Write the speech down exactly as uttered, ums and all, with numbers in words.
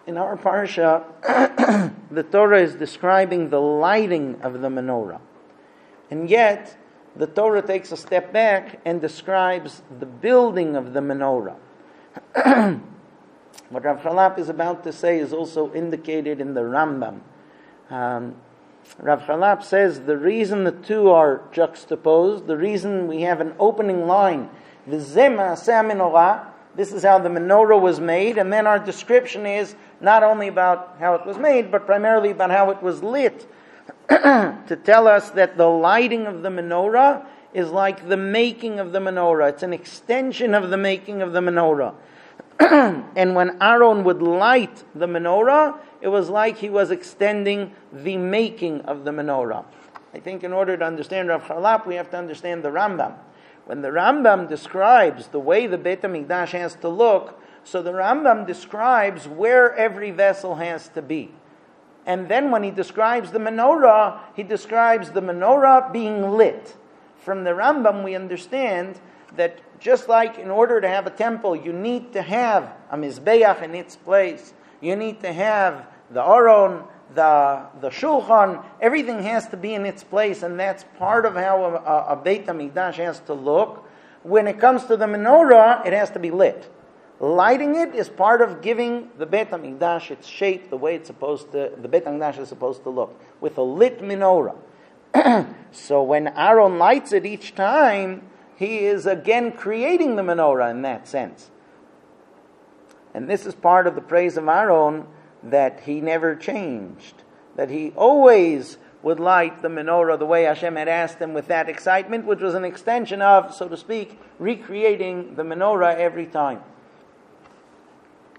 In our parsha, the Torah is describing the lighting of the menorah. And yet, the Torah takes a step back and describes the building of the menorah. What Rav Chalap is about to say is also indicated in the Rambam. Um, Rav Chalap says the reason the two are juxtaposed, the reason we have an opening line, V'zeh ma'aseh menorah, this is how the menorah was made, and then our description is not only about how it was made, but primarily about how it was lit, to tell us that the lighting of the menorah is like the making of the menorah. It's an extension of the making of the menorah. And when Aaron would light the menorah, it was like he was extending the making of the menorah. I think in order to understand Rav Chalap, we have to understand the Rambam. When the Rambam describes the way the Beit HaMikdash has to look, so the Rambam describes where every vessel has to be. And then when he describes the menorah, he describes the menorah being lit. From the Rambam we understand that just like in order to have a temple, you need to have a mizbeach in its place, you need to have the aron, the the shulchan, everything has to be in its place, and that's part of how a, a, a Beit HaMikdash has to look. When it comes to the menorah, it has to be lit. Lighting it is part of giving the Beit HaMikdash its shape, the way it's supposed to, the Beit HaMikdash is supposed to look, with a lit menorah. So when Aaron lights it each time, he is again creating the menorah in that sense. And this is part of the praise of Aaron, that he never changed, that he always would light the menorah the way Hashem had asked him, with that excitement, which was an extension of, so to speak, recreating the menorah every time.